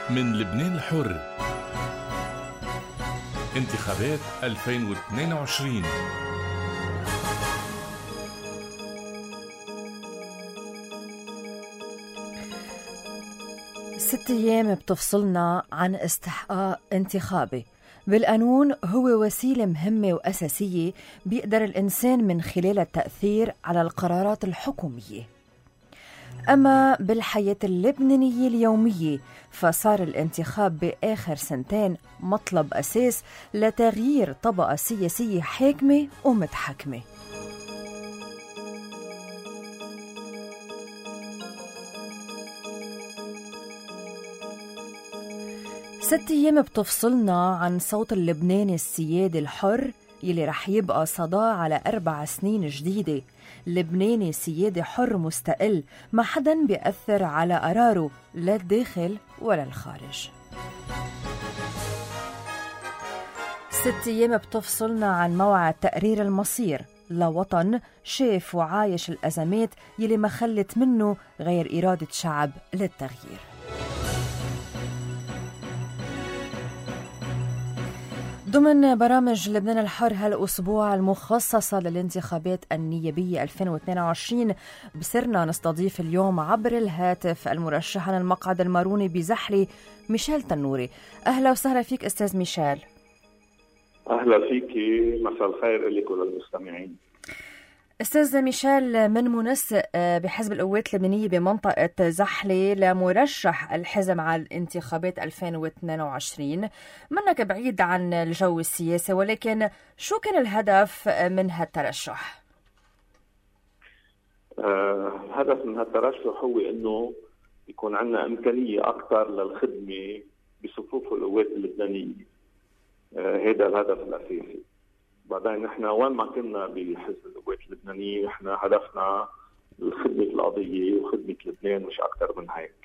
من لبنان الحر، انتخابات 2022. ست أيام بتفصلنا عن استحقاق انتخابي. بالقانون هو وسيلة مهمة وأساسية بيقدر الإنسان من خلال التأثير على القرارات الحكومية. أما بالحياة اللبنانية اليومية فصار الانتخاب بآخر سنتين مطلب أساس لتغيير طبقة سياسية حاكمة ومتحكمة. ست أيام بتفصلنا عن صوت اللبناني السيادي الحر يلي رح يبقى صدى على 4 سنين جديدة. لبناني سيادي حر مستقل ما حدا بيأثر على قراره لا الداخل ولا الخارج. 6 أيام بتفصلنا عن موعد تقرير المصير لوطن شاف وعايش الأزمات يلي ما خلت منه غير إرادة شعب للتغيير. ضمن برامج لبنان الحر هالأسبوع المخصصة للانتخابات النيابية 2022 بصرنا نستضيف اليوم عبر الهاتف المرشح عن المقعد الماروني بزحلي ميشيل تنوري. أهلا وسهلا فيك أستاذ ميشيل. أهلا فيكي، مساء الخير لك وللمستمعين. أستاذ ميشيل، من منسق بحزب القوات اللبنانية بمنطقة زحلة لمرشح الحزب على الانتخابات 2022، منك بعيد عن الجو السياسي، ولكن شو كان الهدف من هالترشح؟ الهدف من هالترشح هو أنه يكون عندنا إمكانية أكثر للخدمة بصفوف القوات اللبنانية. هذا الهدف الأساسي. بعدين نحن وين ما كنا بحزب القوات اللبنانية نحن هدفنا خدمة القضية وخدمة لبنان، مش أكثر من هيك.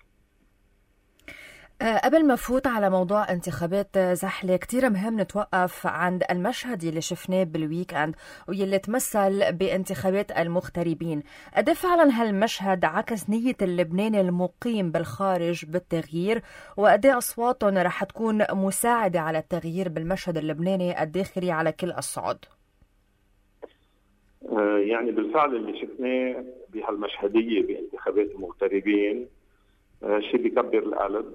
قبل ما فوت على موضوع انتخابات زحلة، كتير مهم نتوقف عند المشهد يلي شفناه بالويكند ويلي تمثل بانتخابات المغتربين. قد فعلا هالمشهد عكس نية اللبناني المقيم بالخارج بالتغيير، وقد أصواتهم رح تكون مساعدة على التغيير بالمشهد اللبناني الداخلي على كل الصعود؟ يعني بالفعل اللي شفناه بهالمشهدية بانتخابات المغتربين شيء بيكبر القلب،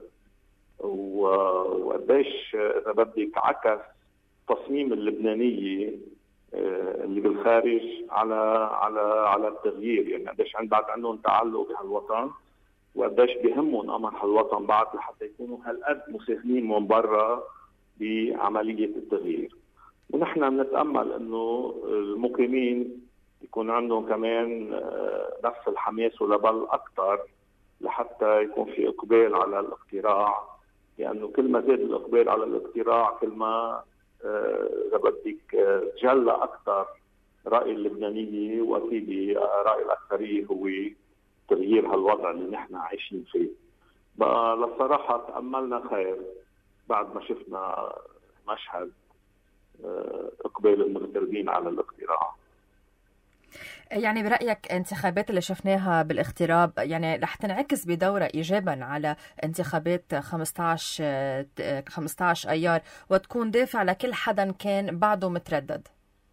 وقديش اذا بدك عكس تصميم اللبنانيه اللي بالخارج على التغيير. يعني قديش بعد عندهم تعلق بهالوطن، وقديش بهمهم امر هالوطن بعد لحتى يكونوا هالقد مساهمين من برا بعمليه التغيير. ونحن بنتامل انه المقيمين يكون عندهم كمان نفس الحماس ولبل اكثر لحتى يكون في اقبال على الاقتراع، لأنه كل ما زاد الإقبال على الاقتراع كل ما إذا بدك جل أكثر رأي اللبنانية، وأكيد رأي الأكثرية هو تغيير هالوضع اللي نحن عايشين فيه. بقى للصراحة تأملنا خير بعد ما شفنا مشهد إقبال المغتربين على الاقتراع. يعني برأيك انتخابات اللي شفناها بالاغتراب يعني رح تنعكس بدورة إيجابا على انتخابات 15 أيار وتكون دافع لكل حدا كان بعده متردد؟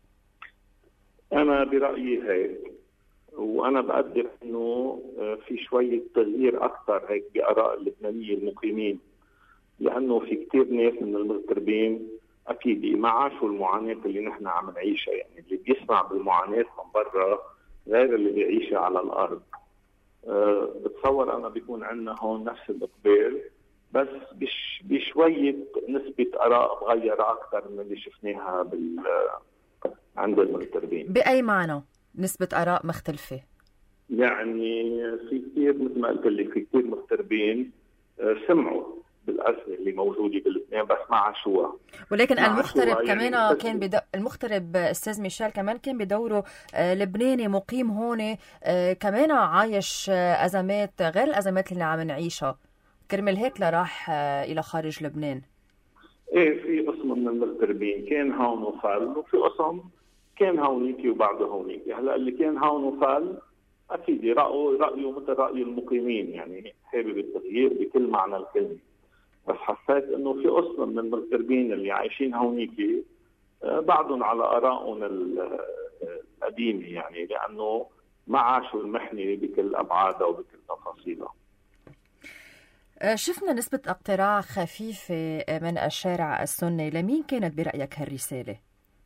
أنا برأيي هيك، وأنا بقدر أنه في شوية تغيير أكثر هيك بآراء اللبنانية المقيمين، لأنه في كتير ناس من المغتربين أكيد ما عاشوا المعاناة اللي نحن عم نعيشها. يعني اللي بيسمع بالمعاناة من برا غير اللي بيعيشها على الأرض. بتصور أنا بيكون عندنا هون نفس الإقبال، بس بشوية نسبة آراء مغيرة أكثر من اللي شفناها عند المغتربين. بأي معنى نسبة آراء مختلفة؟ يعني في كتير مثل ما قلت لك، في كتير مغتربين سمعوا بالأزمة اللي موجودة بلبنان بس ما عاشوها. ولكن المغترب كمان يعني كان المغترب أستاذ ميشيل كمان كان بدوره لبناني مقيم هون، كمان عايش أزمات غير الأزمات اللي عم نعيشها، كرمال هيك لراح إلى خارج لبنان. إيه، في قسم من المغتربين كان هون وفل، وفي قسم كان هونيكي وبعده هونيكي. هلا اللي كان هون وفل أكيد رأيه مثل رأي المقيمين، يعني حابب التغيير بكل معنى الكلمة. بس حسيت انه في قسم من المغتربين اللي عايشين هونيك بعضهم على ارائهم القديمه، يعني لانه ما عاشوا المحنه بكل ابعادها وبكل تفاصيلها. شفنا نسبة اقتراع خفيفة من الشارع السني، لمين كانت برأيك هالرسالة؟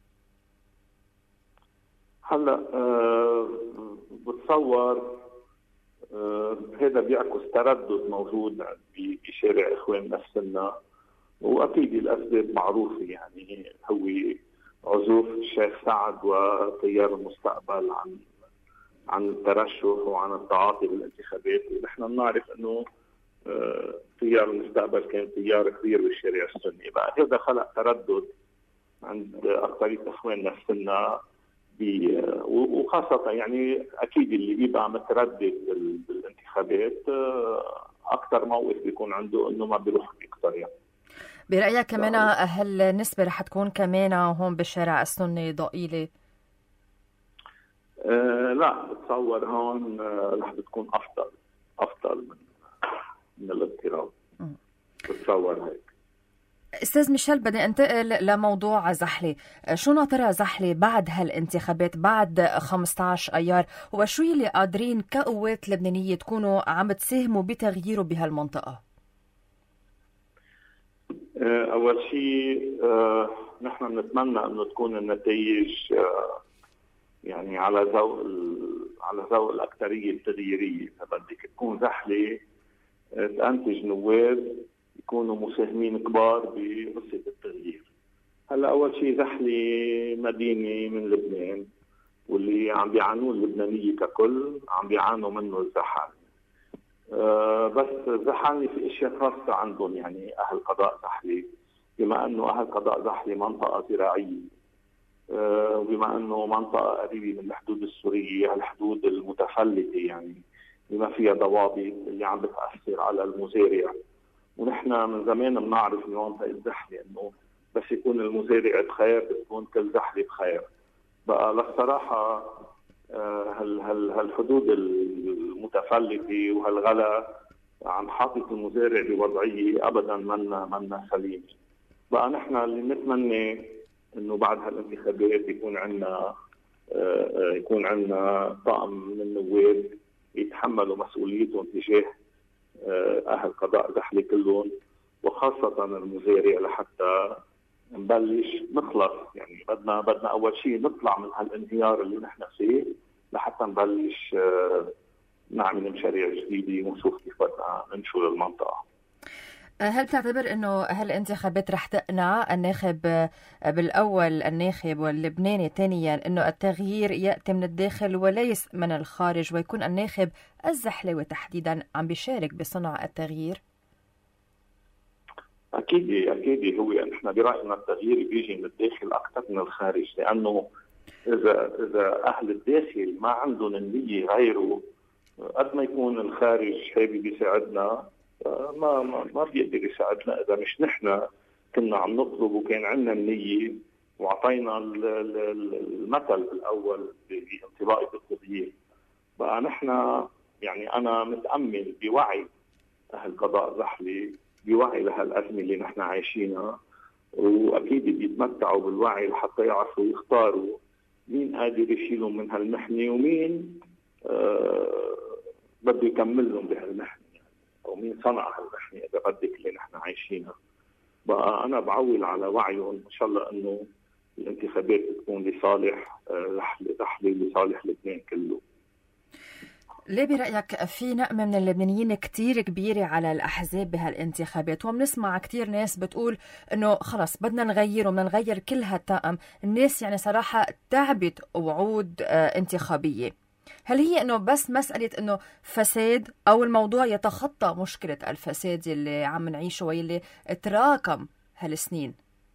هلا بتصور هذا بيعكس تردد موجود بشارع اخوان نفسنا، واكيد الاسباب معروفه، يعني هو عزوف الشيخ سعد وتيار المستقبل عن الترشح وعن التعاطي بالانتخابات، ونحن بنعرف انه تيار المستقبل كان تيار كبير بالشارع السني. بقى هذا خلق تردد عند اكثريه اخواننا السنه، وخاصه يعني اكيد اللي بيبقى متردد بالانتخابات اكثر موقف بيكون عنده انه ما بيروح يقترع. برأيك كمان هالنسبة رح تكون كمان هون بالشارع السني ضئيلة؟ لا، بتصور هون رح بتكون افضل من الاضطراب. بتصور هيك. استاذ ميشيل، بدي انتقل لموضوع زحلة. شو ناطرها زحلة بعد هالانتخابات بعد 15 ايار؟ وشو اللي قادرين كقوات لبنانية تكونوا عم تساهموا بتغييره بهالمنطقة؟ اول شيء نحن بنتمنى انه تكون النتائج يعني على ذوق الاكثريه التغييريه، اذا بدك تكون زحله تنتج نواب يكونوا مساهمين كبار بقصه التغيير. هلا اول شيء زحله مدينه من لبنان، واللي عم بيعانوه اللبنانيه ككل عم بيعانوا منه الزحل. بس زحلني في اشياء خاصه عندهم، يعني اهل قضاء زحله، بما انه اهل قضاء زحله منطقه زراعيه، وبما انه منطقه قريبه من الحدود السوريه، الحدود المتفلته يعني بما فيها ضوابط اللي عم بتاثر على المزارع. ونحن من زمان بنعرف بمنطقه زحله انه بس يكون المزارع بخير بتكون كل زحله بخير. بقى للصراحه هالحدود المتفلته وهالغلا عم حاطط المزارع بوضعيه ابدا منا سليمه. بقى نحن اللي نتمنى انه بعد هالانتخابات يكون عندنا طاقم من النواب يتحملوا مسؤوليتهم تجاه اهل قضاء زحله كلهم، وخاصه المزارع، لحتى نبلش نخلص. يعني بدنا اول شيء نطلع من هالانهيار اللي نحن فيه لحتى نبلش نعمل مشاريع جديده ونشوف كيف بدنا ننشر المنطقه. هل تعتبر انه هالانتخابات رح تقنع الناخب بالاول الناخب واللبناني ثانيا انه التغيير ياتي من الداخل وليس من الخارج، ويكون الناخب الزحلوي تحديدا عم بيشارك بصنع التغيير؟ اكيد هو نحن براينا التغيير بيجي من الداخل اكثر من الخارج، لانه اذا اهل الداخل ما عندهم النيه غيره، قد ما يكون الخارج حابب يساعدنا ما بيقدر يساعدنا اذا مش نحن كنا عم نطلب وكان عندنا النيه واعطينا المثل بالاول بانطلاقه التغيير. بقى نحن يعني انا متامل بوعي اهل قضاء زحله، بوعي لهالازمه اللي نحن عايشينها، واكيد بيتمتعوا بالوعي لحتى يعرفوا يختاروا مين قادر يشيلهم من هالمحنه ومين بده يكمل لهم بهالمحنه، او مين صنع هالمحنه اذا بدك اللي نحن عايشينها. بقى انا بعول على وعيهم، ان شاء الله انه الانتخابات تكون لصالح رحله لصالح لبنان كله. ليه برأيك في نقمة من اللبنانيين كتير كبيرة على الأحزاب بهالانتخابات؟ وبنسمع كتير ناس بتقول إنه خلص بدنا نغير وبدنا نغير كل هالطاقم. الناس يعني صراحة تعبت وعود انتخابية. هل هي إنه بس مسألة إنه فساد، أو الموضوع يتخطى مشكلة الفساد اللي عم نعيشه واللي تراكم هالسنين؟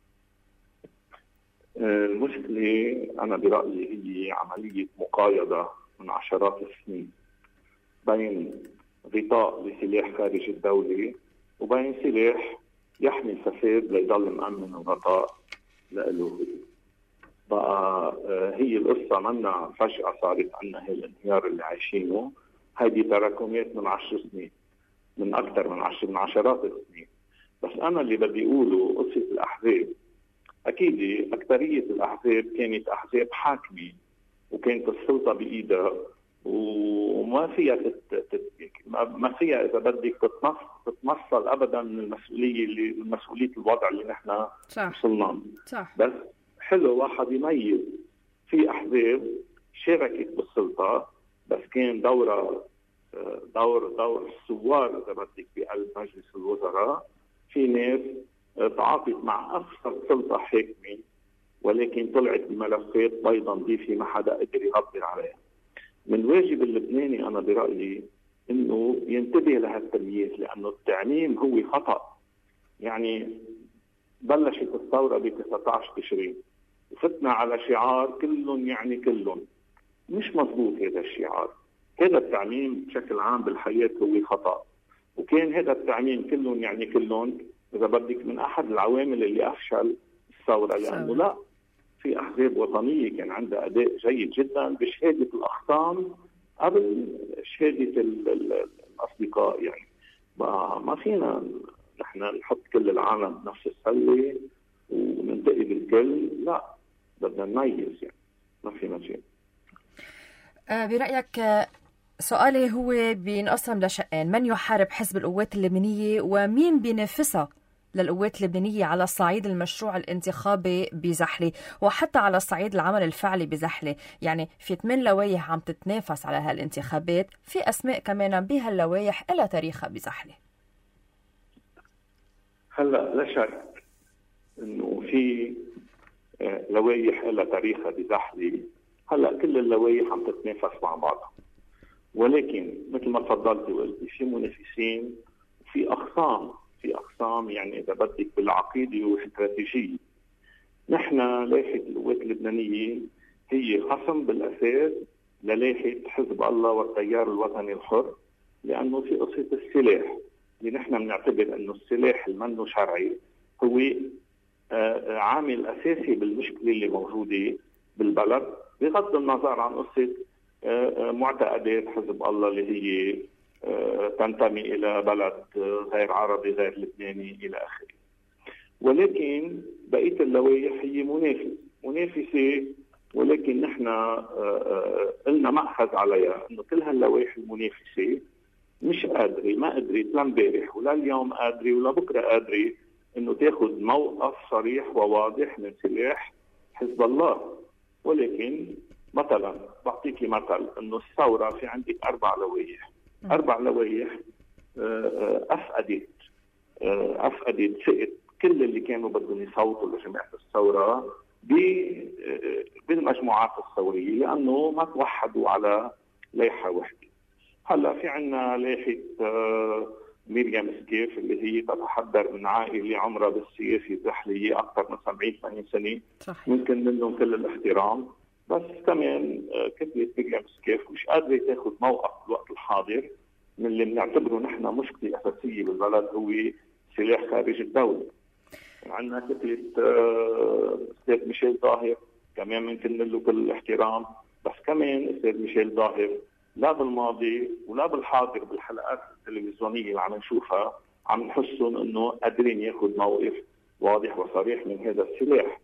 المشكلة أنا برأيي هي عملية مقايضة من عشرات السنين بين غطاء لسلاح خارج الدولة وبين سلاح يحمي الفساد ليضل مأمن الغطاء لإله. بقى هي القصة منا فجأة صارت عنا هي الانهيار اللي عايشينه، هذه تراكمات من 10 سنين، من أكثر من 10 من عشرات السنين. بس أنا اللي بدي أقوله قصة الأحزاب، أكيد أكثرية الأحزاب كانت أحزاب حاكمة وكانت السلطة بإيدها، وما فيها ما فيها إذا بدك تتمصل أبدا من مسؤولية الوضع اللي نحن وصلنا. بس حلو واحد يميز في أحزاب شاركت بالسلطة بس كان دور الثوار إذا بدك بقلب مجلس الوزراء. في ناس تعاطت مع أكثر سلطة حاكمة ولكن طلعت بملفات بيضا نظيفة ما حدا قدر يعبر عليها. من واجب اللبناني أنا برأيي إنه ينتبه لهالتمييز، لأنه التعميم هو خطأ. يعني بلشت الثورة ب 19 تشرين وفتنا على شعار كلهم يعني كلهم، مش مضبوط هذا الشعار. هذا التعميم بشكل عام بالحياة هو خطأ، وكان هذا التعميم كلهم يعني كلهم إذا بدك من أحد العوامل اللي أفشل الثورة، لأنه لا، في أحزاب وطنية كان عندها أداء جيد جدا بشهادة الأخصام قبل شهادة الأصدقاء. يعني ما فينا نحن نحط كل العالم بنفس السلة وننتقد الكل، لا، بدنا نميز، يعني ما فينا شيء. برأيك سؤالي هو بينقسم لشقين: من يحارب حزب القوات اللبنانية ومين بينافسها للقوات اللبنانية على الصعيد المشروع الانتخابي بزحلة وحتى على الصعيد العمل الفعلي بزحلة؟ يعني في 8 لوايح عم تتنافس على هالانتخابات، في أسماء كمان بهاللوايح إلى تاريخها بزحلة. هلا لا شك إنه في لوايح إلى تاريخها بزحلة. هلا كل اللوايح عم تتنافس مع بعضها، ولكن مثل ما تفضلت وقلتي في منافسين وفي أقسام يعني إذا بدك بالعقيدة والاستراتيجية. نحن لائحة القوات اللبنانية هي خصم بالأساس للائحة حزب الله والتيار الوطني الحر، لأنه في قصة السلاح اللي نحن بنعتبر أنه السلاح المنه شرعي هو عامل أساسي بالمشكلة اللي موجودة بالبلد، بغض النظر عن قصة معتقدات حزب الله اللي هي تنتمي إلى بلد غير عربي غير لبناني إلى آخره. ولكن بقية اللوائح هي منافسة، ولكن نحن قلنا مأخذ عليها إنه كل هاللوائح المنافسة مش ما قدرت لا امبارح ولا اليوم قادرة ولا بكرة قادرة إنه تاخذ موقف صريح وواضح من سلاح حزب الله. ولكن مثلا بعطيكي مثل إنه الثورة في عندك 4 لوائح أفقدت ثقة كل اللي كانوا بدهم يصوتوا لجماعة الثورة بالمجموعات الثورية، لأنه ما توحدوا على لائحة واحدة. هلا في عنا لائحة مريم سكيف اللي هي تتحضر من عائلة عمرها بالسياسة الزحلية أكثر من 70-80 سنة، ممكن منهم كل الاحترام، بس كمان كتلة مريم سكيف مش قادرة تاخذ موقف بالوقت الحاضر من اللي بنعتبره نحن مشكلة أساسية بالبلد، هو سلاح خارج الدولة. عندنا كتلة أستاذ ميشيل ظاهر كمان ممكن له كل الاحترام، بس كمان أستاذ ميشيل ظاهر لا بالماضي ولا بالحاضر بالحلقات التلفزيونية اللي عم نشوفها عم نحسهم انه قادرين ياخذ موقف واضح وصريح من هذا السلاح.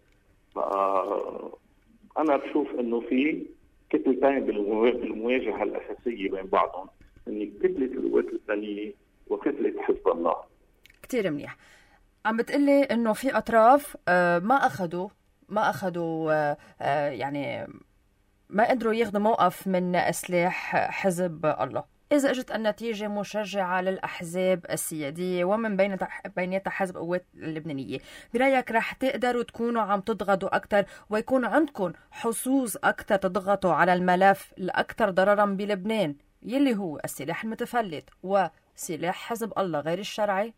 انا بشوف انه في كتلتين بالمواجهة الأساسية بين بعضهم، ان كتلة القوات اللبنانية وكتلة حزب الله. كتير منيح. عم بتقلي انه في اطراف ما اخذوا يعني ما قدروا ياخذوا موقف من سلاح حزب الله. إذا اجت النتيجة مشجعة للأحزاب السيادية ومن بيناتها حزب قوات اللبنانية، برأيك رح تقدروا تكونوا عم تضغطوا أكثر ويكون عندكم حظوظ أكثر تضغطوا على الملف الأكثر ضررا بلبنان يلي هو السلاح المتفلت وسلاح حزب الله غير الشرعي؟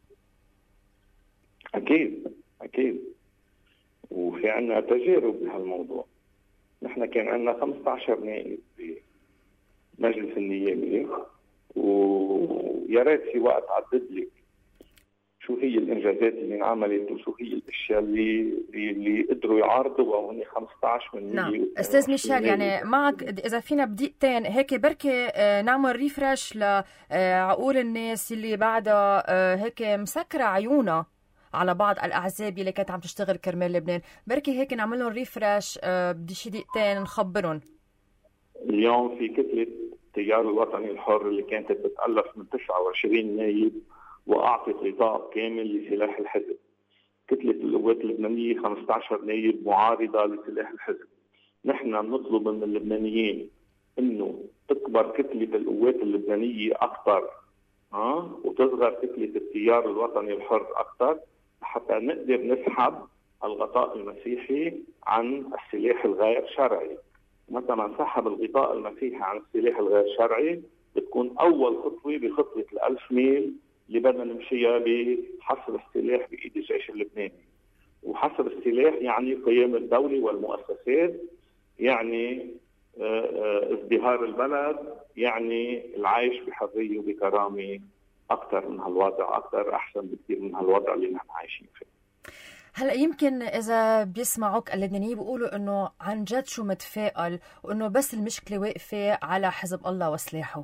أكيد وفي عنا تجارب بهالموضوع. نحن كان عندنا 15 نائب بمجلس النيابي، ويا ريت في وقت عدد لك شو هي الانجازات اللي انعملت وشو هي الاشياء اللي قدروا يعارضوا، وهن 15 من 100. نعم استاذ ميشيل، يعني معك اذا فينا بدقيقتين هيك بركي نعمل ريفرش لعقول الناس اللي بعدها هيك مسكره عيونها على بعض الأعزاب اللي كانت عم تشتغل كرمال لبنان. بركي هيك نعمل لهم ريفرش بدي شي دقيقتين نخبرهم. اليوم في كتلة التيار الوطني الحر اللي كانت بتتألف من 29 نايب وأعطت غطاء كامل لسلاح الحزب. كتلة القوات اللبنانية 15 نايب معارضة لسلاح الحزب. نحن نطلب من اللبنانيين انه تكبر كتلة القوات اللبنانية اكثر وتصغر كتلة التيار الوطني الحر اكثر حتى نقدر نسحب الغطاء المسيحي عن السلاح الغير شرعي. مثلا سحب الغطاء المسيحي عن السلاح الغير شرعي بتكون اول خطوة بخطوة ال1000 ميل اللي بدنا نمشيها بحصر السلاح بايد الجيش اللبناني. وحصر السلاح يعني قيام الدولة والمؤسسات، يعني ازدهار البلد، يعني العيش بحرية وبكرامة أكثر من هالوضع، أكثر أحسن بكثير من هالوضع اللي نحن عايشين فيه. هلا يمكن إذا بيسمعوك اللبنانيين بيقولوا إنه عن جد شو متفائل وإنه بس المشكلة واقفة على حزب الله وسلاحه.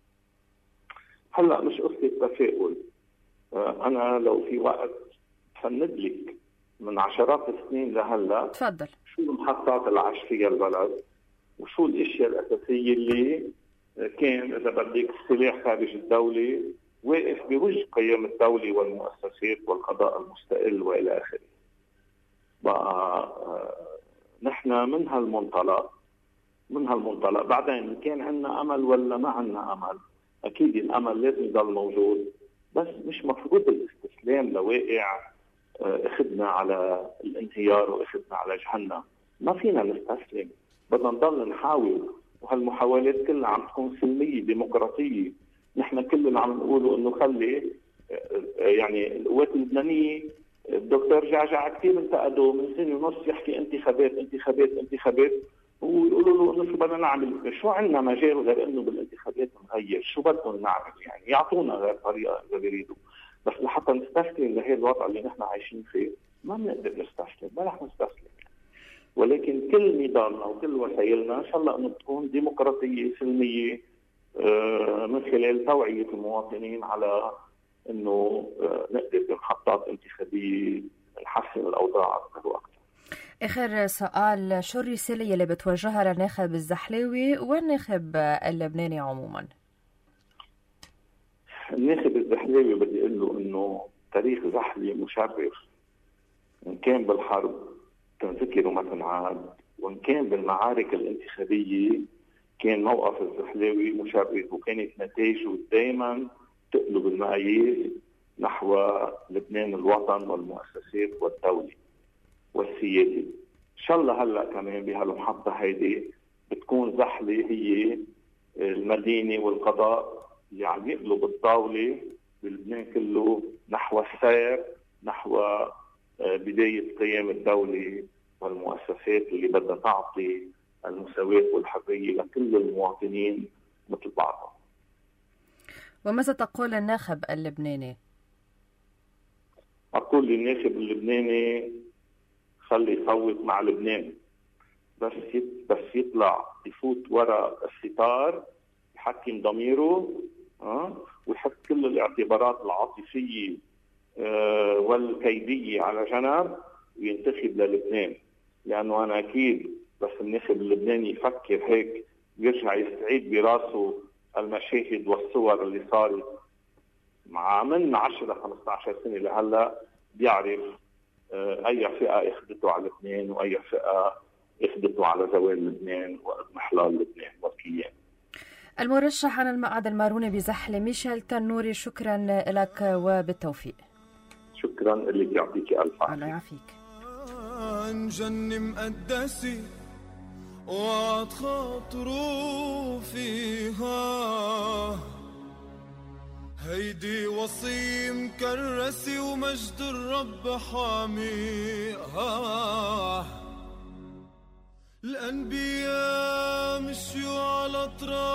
هلا مش قصة تفاؤل. أنا لو في وقت فند لك من عشرات السنين لهلا تفضل شو المحطات اللي عاش فيها البلد وشو الاشياء الاساسيه اللي كان اذا بدك السلاح خارج الدوله واقف بوجه قيام الدوله والمؤسسات والقضاء المستقل والى اخره. بقى نحن من هالمنطلق بعدين كان عندنا امل ولا ما عندنا امل، اكيد الامل لازم يضل موجود، بس مش مفروض الاستسلام لواقع اخذنا على الانهيار واخذنا على جهنم. ما فينا نستسلم، بدنا نضل نحاول، وهالمحاولات كلها عم تكون سلميه ديمقراطيه. نحن كل اللي عم نقوله انه خلي يعني القوات اللبنانيه الدكتور جعجع كثير انتقدوا من سنه ونص يحكي انتخابات انتخابات انتخابات، ويقولوا له انه شو بدنا نعمل، شو عندنا مجال غير انه بالانتخابات نغير، شو بدهم نعمل يعني يعطونا غير طريقه اذا بيريدوا. بس لحتى نستسلم لهي الوضع اللي نحن عايشين فيه ما بنقدر نستسلم، ما رح نستسلم. ولكن كل نضالنا وكل وسائلنا ان شاء الله انه تكون ديمقراطيه سلميه من خلال توعيه المواطنين على انه نقدر بمحطات انتخابيه نحسن الاوضاع اكثر واكثر. اخر سؤال، شو الرساله اللي بتوجهها للناخب الزحلاوي والناخب اللبناني عموما؟ الناخب الزحلاوي بدي اقول له انه تاريخ زحلي مشرف، ان كان بالحرب تنذكر وما تنعاد، وان كان بالمعارك الانتخابيه كان موقف الزحلاوي مشرف، وكانت نتائجه دائما تقلب المقاييس نحو لبنان الوطن والمؤسسات والدوله والسياده. ان شاء الله هلا كمان بهالمحطه هيدي بتكون زحله هي المدينه والقضاء اللي عم يقلب الطاوله بلبنان كله نحو السير نحو بدايه قيام الدوله والمؤسسات اللي بدها تعطي المساواة والحريه لكل المواطنين مثل بعضهم. وماذا تقول الناخب اللبناني؟ اقول للناخب اللبناني خلي يصوت مع لبنان، بس يطلع يفوت وراء الستار يحكم ضميره ويحط كل الاعتبارات العاطفيه والكيديه على جنب وينتخب للبنان. لانه انا اكيد بس الناخب اللبناني يفكر هيك يرجع يستعيد براسه المشاهد والصور اللي صارت مع من 10-15 سنه لهلا بيعرف اي فئه اخذته على لبنان واي فئه اخذته على زوال لبنان واضمحلال لبنان والكيان. المرشح عن المقعد الماروني بزحله ميشيل تنوري، شكرا لك وبالتوفيق. شكرا لك، يعطيك الف عافيه. الله يعافيك. جنة مقدسة وعد خاطروا فيها، هيدي وصية مكرسة ومجد الرب حاميها. الأنبياء مشيوا على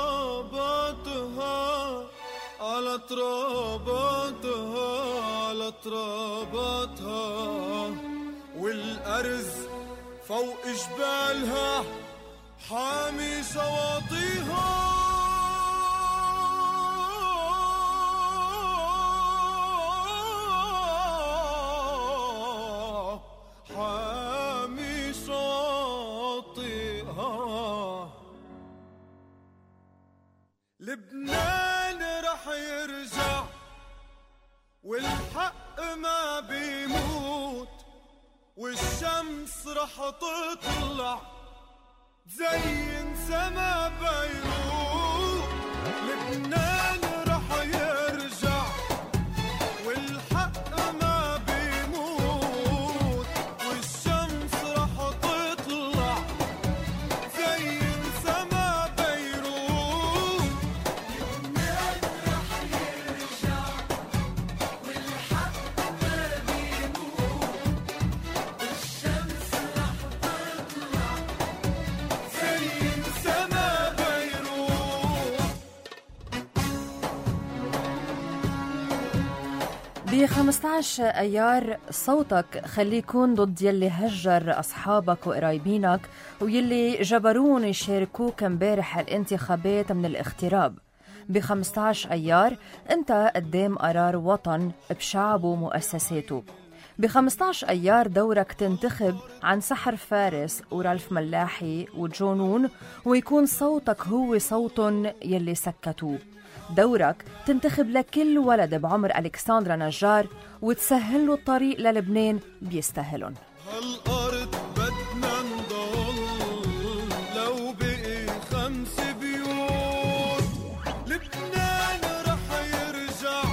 تراباتها على تراباتها على تراباتها، والأرز فوق جبالها حامي شواطئها. رح تطلع زين سما بيروت، لبنان رح يرجع والحق ما بيموت، والشمس رح تطلع زين سما بيروت، لبنان رح يرجع والحق ما بيموت، والشمس رح تطلع زين سما بيروت. ب 15 أيار صوتك خليه يكون ضد يلي هجر أصحابك وقرايبينك ويلي جبرون يشاركوك امبارح الانتخابات من الاغتراب. ب 15 أيار أنت قدام قرار وطن بشعبه ومؤسساته. ب 15 أيار دورك تنتخب عن سحر فارس ورالف ملاحي وجونون ويكون صوتك هو صوتن يلي سكتوه. دورك تنتخب لكل ولد بعمر ألكسندرا نجار وتسهل له الطريق للبنان بيستاهلن. هالأرض بدنا نضل لو بقي 5 بيوت، لبنان رح يرجع.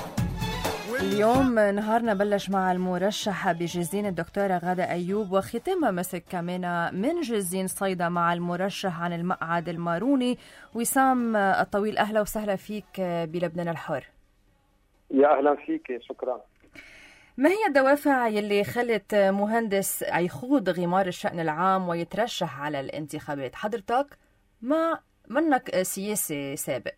اليوم نهارنا بلش مع المرشحة بجزين الدكتورة غادة أيوب، وختامها مسك كمان من جزين صيدا مع المرشح عن المقعد الماروني وسام الطويل. أهلا وسهلا فيك بلبنان الحر. يا أهلا فيك، شكرا. ما هي الدوافع يلي خلت مهندس يخوض غمار الشأن العام ويترشح على الانتخابات؟ حضرتك ما منك سياسي سابق.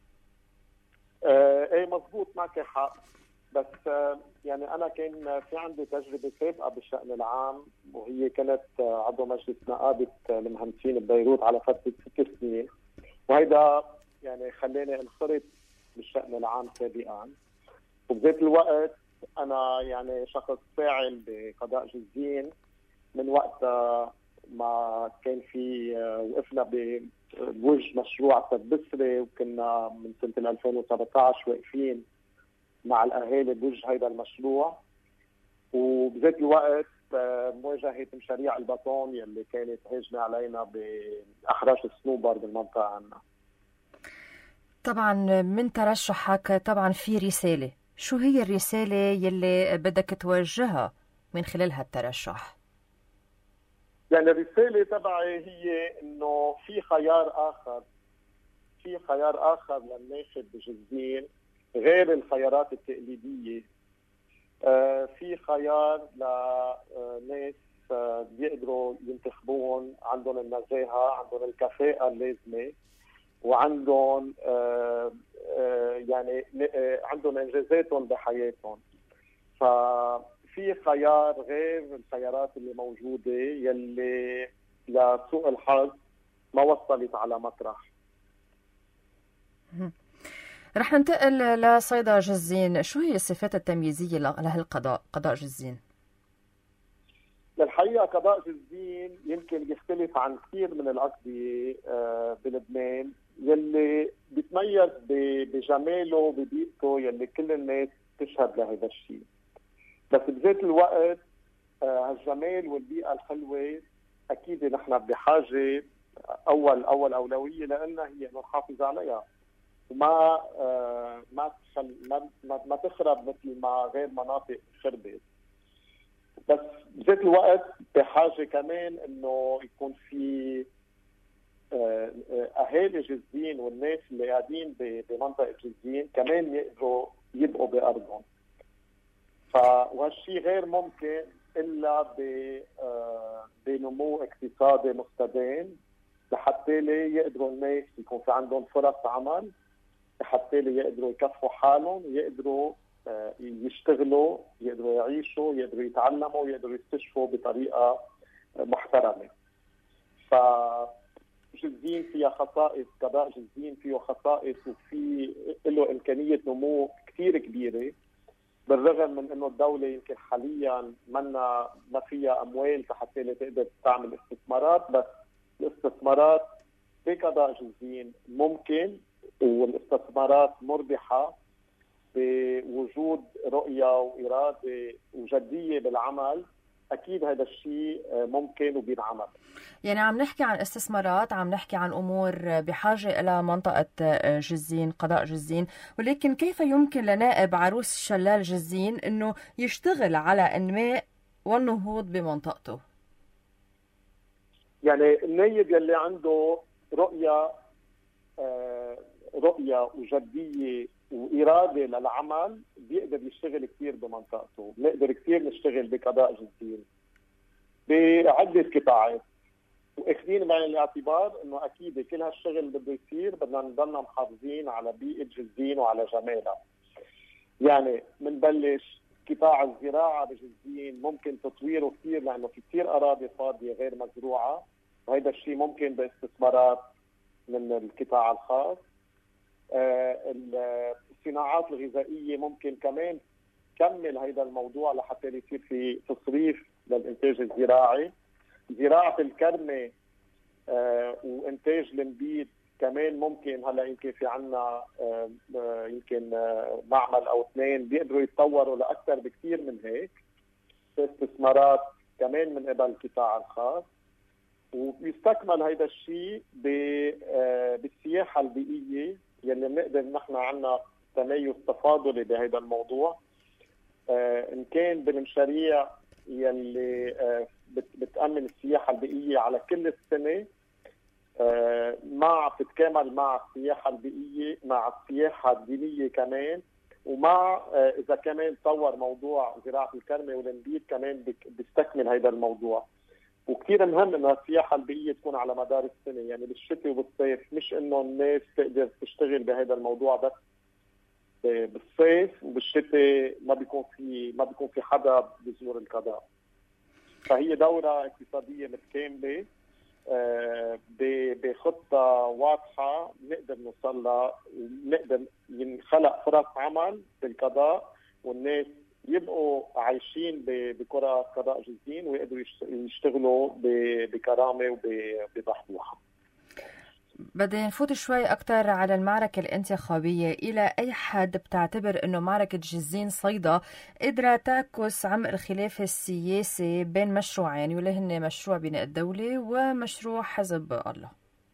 ايه مزبوط، معك حق، بس يعني أنا كان في عندي تجربة سابقة بالشأن العام، وهي كانت عضو مجلس نقابة المهندسين ببيروت على فترة 6 سنين، وهيدا يعني خلاني انخرط بالشأن العام سابقا. وبذات الوقت أنا يعني شخص فاعل بقضاء جزين من وقت ما كان في وقفنا بوجه مشروع سد-بسري، وكنا من سنة 2017 واقفين مع الأهالي بوجه هيدا المشروع. وبذات الوقت مواجهة مشاريع البطون يلي كانت هاجمة علينا بأحراش الصنوبر بالمنطقة عنا. طبعا من ترشحك طبعا في رسالة، شو هي الرسالة يلي بدك توجهها من خلال هالترشح؟ يعني الرسالة تبعي هي انه في خيار اخر للناخب بجزين غير الخيارات التقليدية. في خيار لناس بيقدروا ينتخبون، عندهم النزاهة، عندهم الكفاءة اللازمة، وعندهم يعني عندهم انجازاتهم بحياتهم. ففي خيار غير الخيارات اللي موجودة يلي لسوء الحظ ما وصلت على مطرح. رح ننتقل لصيدا جزين. شو هي الصفات التمييزية لهالقضاء، قضاء جزين؟ للحقيقة قضاء جزين يمكن يختلف عن كثير من الأقضية بلبنان، يلي بيتميز بجماله وببيئته يلي كل الناس تشهد لهذا الشيء. بس بذات الوقت هالجمال والبيئة الحلوة أكيد نحن بحاجة أول أولوية لأنها هي أنه نحافظ عليها وما ما تخرب مثل ما غير مناطق خربت. بس بذات الوقت بحاجة كمان انه يكون في اهالي جزين والناس اللي قاعدين بمنطقة جزين كمان يقدروا يبقوا بأرضهم. وهالشيء غير ممكن الا بنمو اقتصادي مستدام لحتى يقدروا الناس يكون في عندهم فرص عمل، لحتى يقدروا يكفوا حالهم، يقدروا يشتغلوا، يقدروا يعيشوا، يقدروا يتعلموا، يقدروا يستشفوا بطريقة محترمة. فجزين فيها خصائص، قضاء جزين فيه خصائص وفي له إمكانية نمو كثير كبيرة، بالرغم من إنه الدولة يمكن حاليا ما فيها أموال حتى تقدر تعمل استثمارات، بس الاستثمارات بقضاء جزين ممكن، والاستثمارات مربحة بوجود رؤية وإرادة وجدية بالعمل اكيد هذا الشيء ممكن وبينعمل. يعني عم نحكي عن استثمارات، عم نحكي عن أمور بحاجة إلى منطقة جزين، قضاء جزين، ولكن كيف يمكن لنائب عروس شلال جزين أنه يشتغل على إنماء والنهوض بمنطقته؟ يعني النايب يلي عنده رؤية وجدية وإرادة للعمل بيقدر يشتغل كثير بمنطقته. بنقدر كثير نشتغل بقضاء جزين بعدة قطاعات، واخذين بعين الاعتبار انه اكيد كل هالشغل بده يصير بدنا نضلنا محافظين على بيئة جزين وعلى جمالها. يعني بنبلش قطاع الزراعة بجزين ممكن تطويره كثير لانه في كثير اراضي فاضية غير مزروعة، وهذا الشيء ممكن باستثمارات من القطاع الخاص. الصناعات الغذائية ممكن كمان كمل هذا الموضوع لحتى يصير في تصريف للإنتاج الزراعي. زراعة الكرمة وإنتاج النبيذ كمان ممكن. هلا يمكن في عنا يمكن معمل أو اثنين بيقدروا يتطوروا لأكثر بكثير من هيك. استثمارات كمان من قبل القطاع الخاص، ويستكمل هذا الشيء بالسياحة البيئية يلي بنقدر نحن عنا تميز تفاضلي بهذا الموضوع. إن كان بالمشاريع يلي بتأمن السياحة البيئية على كل السنة، مع بتتكامل مع السياحة البيئية مع السياحة الدينية كمان، ومع إذا كمان طور موضوع زراعة الكرمة والنبيذ كمان بيستكمل هذا الموضوع. وكثير مهم إنه السياحة البيئية تكون على مدار السنة، يعني بالشتاء وبالصيف، مش إنه الناس تقدر تشتغل بهذا الموضوع بس بالصيف وبالشتاء ما بيكون في حدا بيزور القضاء. فهي دورة اقتصادية متكاملة بخطة واضحة نقدر نوصلها، ونقدر ينخلق فرص عمل بالقضاء والناس يبقوا عايشين بقرى قضاء جزين ويقدروا يشتغلوا بكرامة وبضحوحة. بدي نفوت شوي أكتر على المعركة الانتخابية. إلى أي حد بتعتبر أنه معركة جزين صيدا قدرة تعكس عمق الخلاف السياسي بين مشروعين واللي هن مشروع بناء الدولة ومشروع حزب الله؟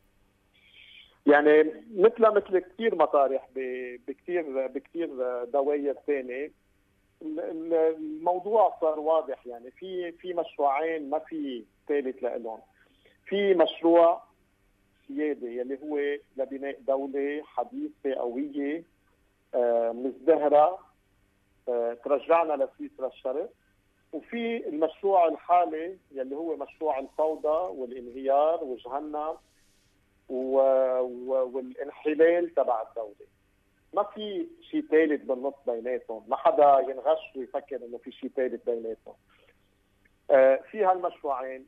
يعني مثل كثير مطارح بكثير دواير ثانية الموضوع صار واضح. يعني في مشروعين ما في ثالث لهم. في مشروع سيادي يلي هو لبناء دولة حديثة قوية مزدهرة ترجعنا لسويسرا الشرق، وفي المشروع الحالي يلي هو مشروع الفوضى والانهيار وجهنم والانحلال تبع الدولة. ما في شيء ثالث بالنص بيناتهم، ما حدا ينغش ويفكر انه في شيء ثالث بيناتهم. في هالمشروعين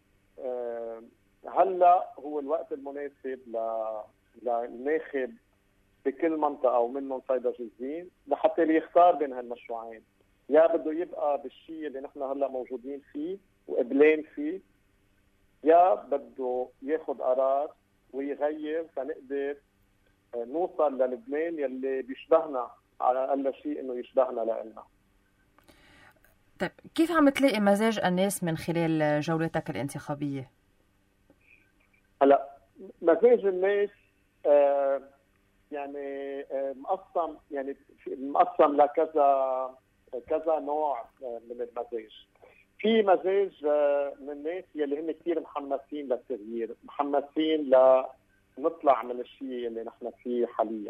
هلا هو الوقت المناسب للناخب بكل منطقه ومنهم صيدا جزين لحتى يختار بين هالمشروعين. يا بده يبقى بالشيء اللي نحن هلا موجودين فيه وقبلين فيه، يا بده ياخذ قرار ويغير فنقدر نوصل للبنان يلي بيشبهنا، على اقل شيء انه يشبهنا لنا. طيب كيف عم تلاقي مزاج الناس من خلال جولتك الانتخابية؟ هلا مزاج الناس يعني مقسم لكذا نوع من المزاج. في مزاج من الناس يلي هن كثير محمسين للتغيير، محمسين لنطلع من الشيء اللي نحن فيه حاليا.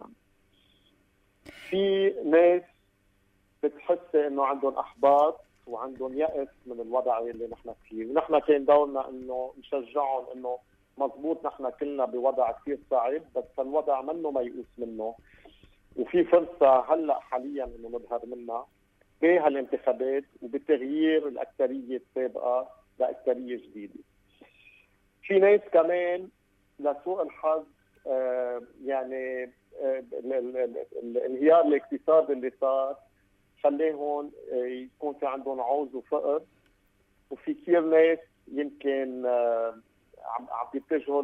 في ناس بتحس انه عندهم احباط وعندهم يأس من الوضع اللي نحن فيه، ونحن كان دورنا انه نشجعهم انه مضبوط نحن كلنا بوضع كثير صعب، بس الوضع منه ميؤوس منه، وفي فرصة هلا حاليا انه نظهر منها بهالانتخابات وبتغيير الاكثرية السابقة لاكثرية جديدة. في ناس كمان لسوء الحظ يعني الانهيار الاقتصادي اللي صار خليهم يكون في عندهم عوز وفقر، وفي كثير ناس يمكن عم يتجهوا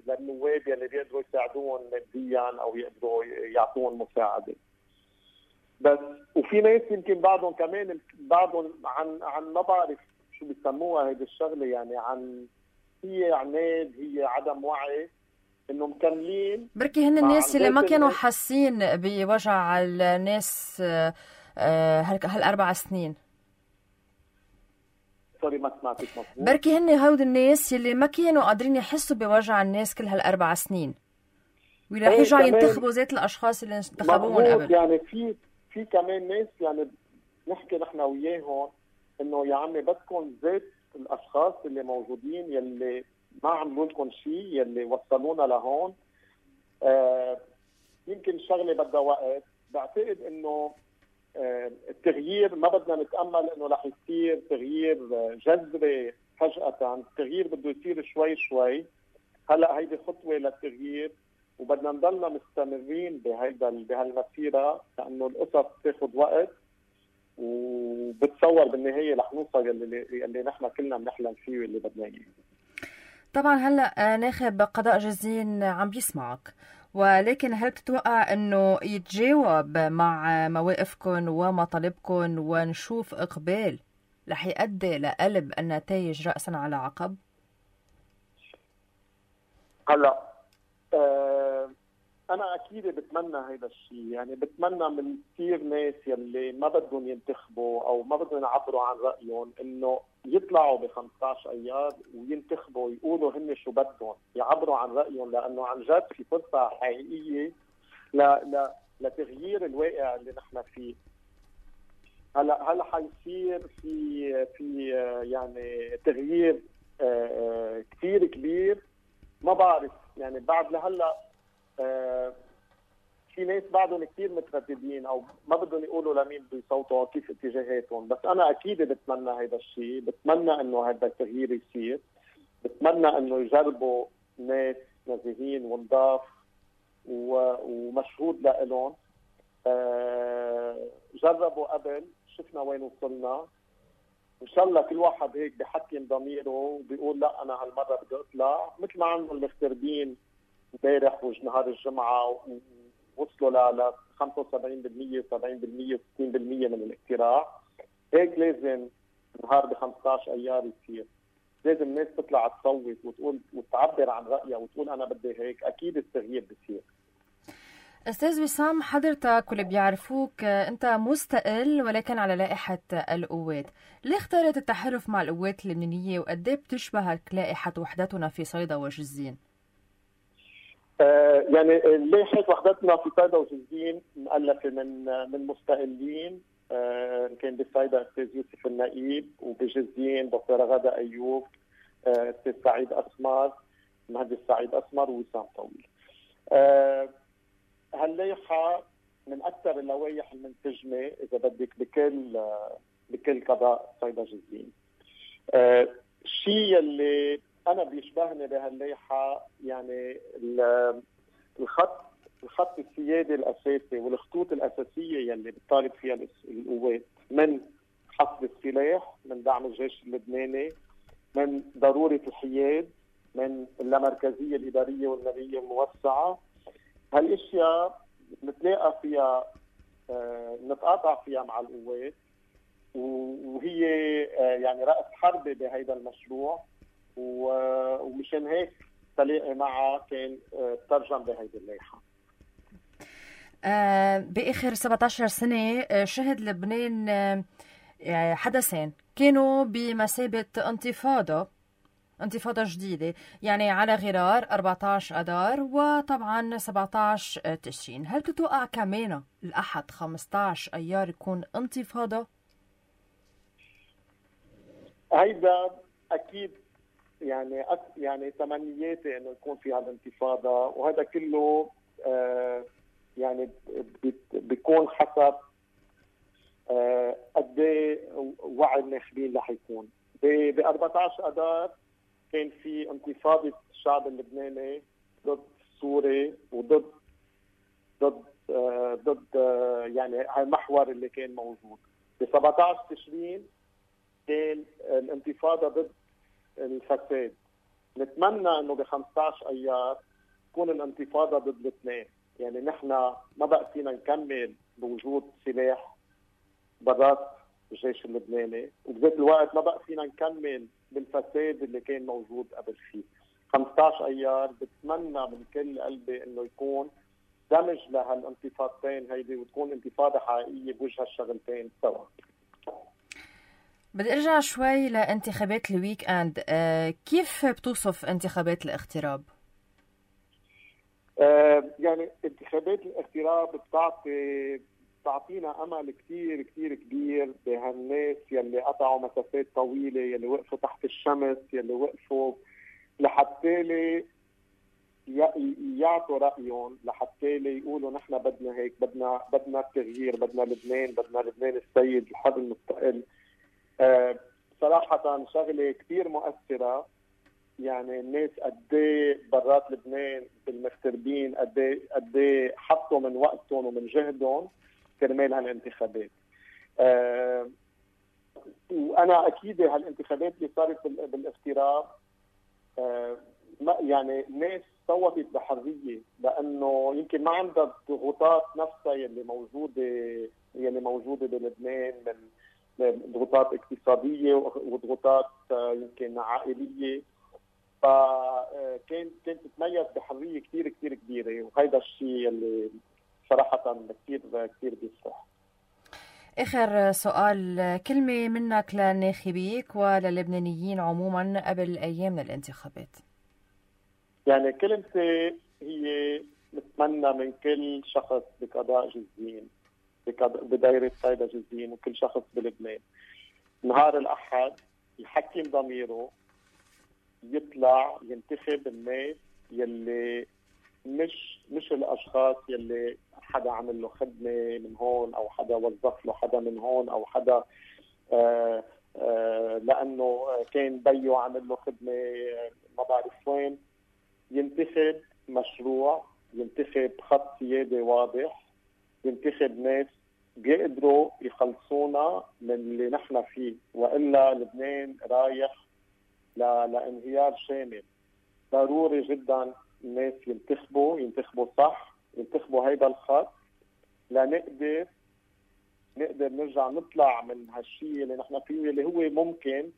للنواب اللي بيقدروا يساعدوهم ماديا او يقدروا يعطوهم مساعده. بس وفي ناس يمكن بعضهم كمان بعضهم عن ما بعرف شو بيسموها هيدي الشغله، يعني عن هي عناد، هي عدم وعي، انه مكملين. بركي هن الناس اللي ما كانوا حاسين بوجع الناس هال4 سنين. سوري ما سمعتك مظبوط. بركي هن هود الناس اللي ما كانوا قادرين يحسوا بوجع الناس كل هال4 سنين، ورح يرجعوا ينتخبوا ذات الاشخاص اللي انتخبوهم قبل. يعني في كمان ناس يعني نحكي نحن وياهم انه يا عمي بدكم ذات الاشخاص اللي موجودين يلي ما عملوا لكم شيء، يلي وصلونا لهون. يمكن الشغله بدها وقت. بعتقد انه التغيير ما بدنا نتامل انه رح يصير تغيير جذري فجاه، التغيير بده يصير شوي شوي. هلا هيدي خطوه للتغيير، وبدنا نضلنا مستمرين بهالمسيره، لانه القصص بتاخذ وقت، وبتصور بالنهايه رح نوصل اللي نحن كلنا بنحلم فيه واللي بدنا اياه. طبعا هلا ناخب قضاء جزين عم بيسمعك، ولكن هل بتتوقع انه يتجاوب مع مواقفكم ومطالبكم ونشوف اقبال رح يؤدي لقلب النتائج رأسا على عقب؟ هلا انا اكيد بتمنى هذا الشيء، يعني بتمنى من كثير ناس يلي ما بدهم ينتخبوا او ما بدهم يعبروا عن رايهم انه يطلعوا ب15 ايار وينتخبوا، يقولوا هن شو بدهم، يعبروا عن رايهم، لانه عن جد في فرصه حقيقيه لتغيير الواقع اللي نحن فيه. هلا حيصير في يعني تغيير كثير كبير، ما بعرف يعني بعد لهلا في ناس بعدهم كثير مترددين او ما بدهم يقولوا لمين بده يصوتوا كيف اتجاهاتهم. بس انا اكيد بتمنى هذا الشيء، بتمنى انه هذا التغيير يصير، بتمنى انه يجربوا ناس نزيهين ونضاف ومشهود لهم. جربوا قبل، شفنا وين وصلنا. ان شاء الله كل واحد هيك بحكم ضميره وبيقول لا انا هالمره بدي اطلع، مثل ما عملوا المغتربين امبارح ونهار الجمعه وصلوا ل 75% 70% 60% من الاقتراع. هيك لازم نهار ب 15 ايار يصير، لازم الناس تطلع تصوت وتقول وتعبر عن رايها وتقول انا بدي هيك. اكيد التغيير بصير. استاذ وسام، حضرتك واللي بيعرفوك انت مستقل ولكن على لائحه القوات، ليه اخترت التحالف مع القوات اللبنانيه وقد ايه بتشبهك لائحه وحدتنا في صيدا وجزين؟ يعني لائحه وحدتنا في صيدا وجزين مؤلفه من مستقلين. كان بصيدا استاذ يوسف النقيب، وبجزين دكتوره غاده ايوب، استاذ سعيد اسمر، المهندس سعيد اسمر، ووسام طويل. هاللائحه من اكثر اللوائح المنسجمه اذا بدك بكل قضاء صيدا جزين. الشيء اللي انا بيشبهني بهاللائحه يعني الخط السيادي الاساسي والخطوط الاساسيه يلي بتطالب فيها القوات، من حصر السلاح، من دعم الجيش اللبناني، من ضروره الحياد، من اللامركزيه الاداريه والماليه الموسعه. هالاشياء نتلاقى فيها نتقاطع فيها مع القوات، وهي يعني رأس حربة بهذا المشروع، ومشان هيك تلاقي معها كان ترجم بهيدي اللائحة. بآخر 17 سنة شهد لبنان حدثين كانوا بمثابة انتفاضة جديدة، يعني على غرار 14 أذار وطبعا 17 تشرين. هل تتوقع كمان الأحد 15 أيار يكون انتفاضة؟ هيدا أكيد يعني تمنياتي إنه يكون فيها الانتفاضة، وهذا كله يعني بيكون حسب قد ايه وعي الناخبين رح يكون. ب 14 أذار كان في انتفاضة الشعب اللبناني ضد سوري وضد يعني هالمحور اللي كان موجود. ب 17 تشرين كان الانتفاضة ضد الفساد. نتمنى انه ب 15 ايار تكون الانتفاضة ضد الاثنين، يعني نحن ما بقى فينا نكمل بوجود سلاح برات الجيش اللبناني، وبذات الوقت ما بقى فينا نكمل بالفساد اللي كان موجود قبل فيه. 15 ايار بتمنى من كل قلبي انه يكون دمج لهالانتفاضتين هيدي وتكون انتفاضه حقيقيه بوجه هالشغلتين سوا. بدي ارجع شوي لانتخابات الويك اند. كيف بتوصف انتخابات الاغتراب؟ يعني انتخابات الاغتراب بتعطينا امل كثير كثير كبير بهالناس يلي قطعوا مسافات طويله، يلي وقفوا تحت الشمس، يلي وقفوا لحتى يعطوا رايهم، لحتى يقولوا نحن بدنا هيك، بدنا التغيير، بدنا لبنان السيد الحر المستقل. صراحه شغله كثير مؤثره. يعني الناس قديه برات لبنان بالمغتربين قديه حطوا من وقتهم ومن جهدهم كرمال هالانتخابات. وانا اكيد هالانتخابات اللي صارت بالاغتراب يعني الناس صوتت بحريه، لانه يمكن ما عندها الضغوطات نفسها يلي موجوده بلبنان من ضغوطات اقتصاديه وضغوطات يمكن عائليه. فكانت تتميز بحريه كثير كثير كبيره، وهذا الشيء اللي صراحه كثير كثير بيفرح. اخر سؤال، كلمه منك لناخبيك وللبنانيين عموما قبل ايام من الانتخابات. يعني كلمتي هي نتمنى من كل شخص بقضاء جزين، بدايره قايدة جزين، وكل شخص بلبنان نهار الاحد يحكم ضميره، يطلع ينتخب الناس يلي مش الاشخاص يلي حدا عمل له خدمه من هون او حدا وظف له حدا من هون او حدا لانه كان بيو عمل له خدمه ما بعرف وين. ينتخب مشروع، ينتخب خط سياده واضح، ينتخب ناس بيقدروا يخلصونا من اللي نحن فيه، والا لبنان رايح لانهيار شامل. ضروري جدا الناس ينتخبوا صح، ينتخبوا هيدا الخط لنقدر نرجع نطلع من هالشيء اللي نحن فيه، اللي هو ممكن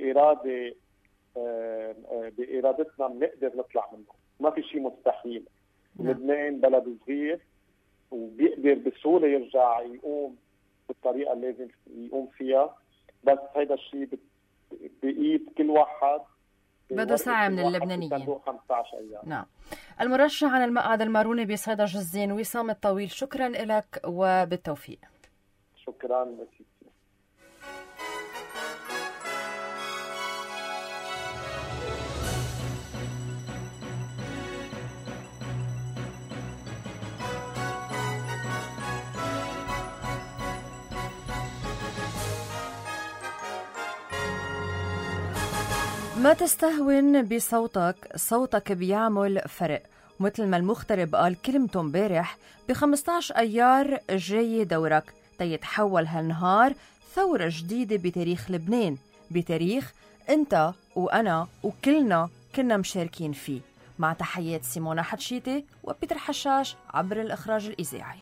بإرادتنا بنقدر نطلع منه. ما في شيء مستحيل. لبنان بلد صغير وبيقدر بسهولة يرجع يقوم بالطريقة اللي لازم يقوم فيها، بس هيدا الشيء بإيد كل واحد، بده ساعة من اللبنانيين. 15 أيام. نعم. المرشح عن المقعد الماروني بصيدا جزين وسام الطويل، شكرا لك وبالتوفيق. شكرا مسيتي. ما تستهون بصوتك، صوتك بيعمل فرق. مثل ما المغترب قال كلمته امبارح، ب15 أيار جاي دورك تيتحول هالنهار ثورة جديدة بتاريخ لبنان، بتاريخ انت وأنا وكلنا كنا مشاركين فيه. مع تحيات سيمونا حتشيتي وبيتر حشاش عبر الإخراج الإذاعي.